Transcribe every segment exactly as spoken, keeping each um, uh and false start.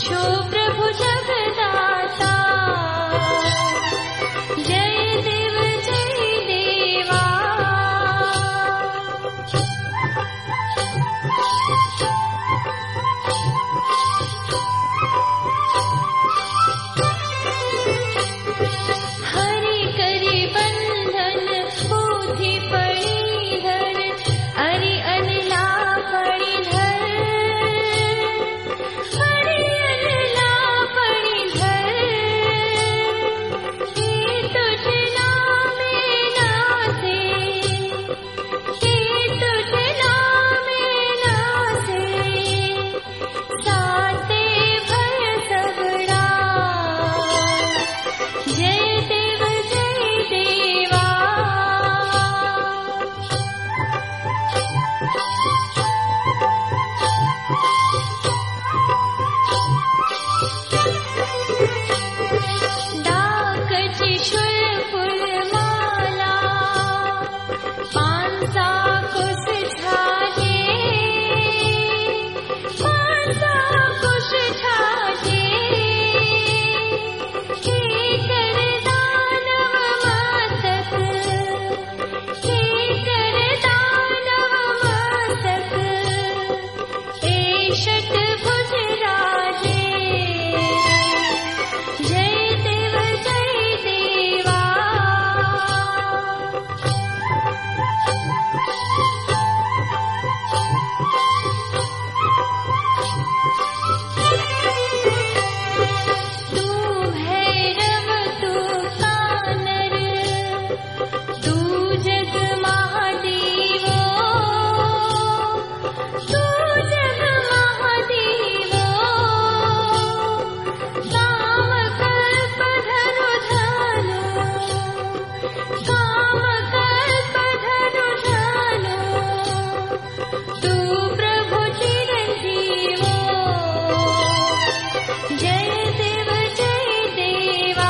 पूछो प्रभु जगदाता, जय देव जय देवा। हरि करि बंधन पोथी पड़ी धर, हरि अनला पड़ी धर, हरि अनला पड़ी धर। हे तुझ नामे नासे, हे तुझ नामे नासे, साते भय सबड़ा, जय देव जय देवा। डाक चिशुल फूल माला, पांसा कुश छाजे, पांसा कुश छाजे। हे कर दानव मातक, हे कर दानव मातक, हे षटभुज राजे, जय देव जय देवा। तू भैरव तू कानर, तू जग महादेवो, तू जग महादेवो। काम कल्प धनु धनु, काम कल्प धनु धनु, तू प्रभु चिरंजीवो, जय देव जय देवा।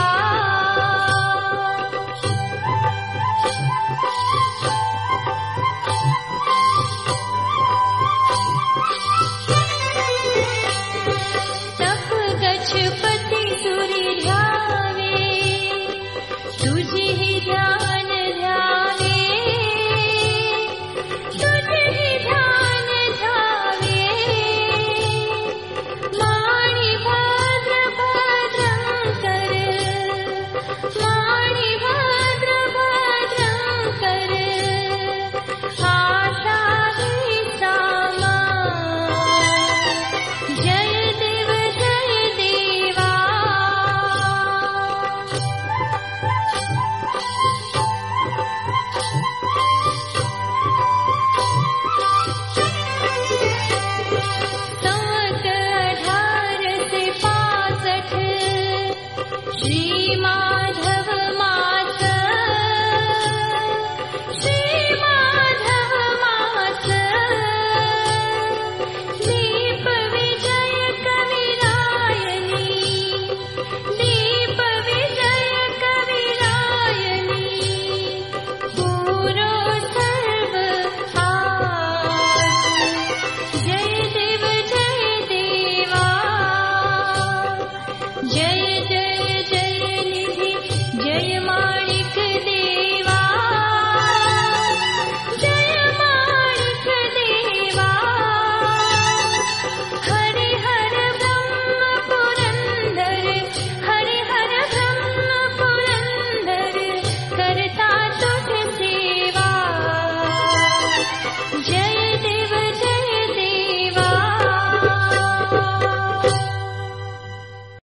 तप गच्छ